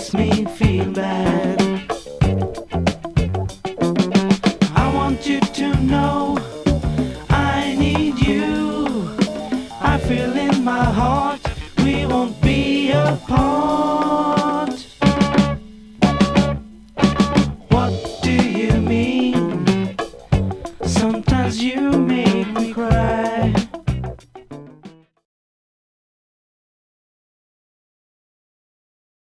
makes me feel bad. I want you to know I need you. I feel in my heart we won't be apart. What do you mean? Sometimes you mean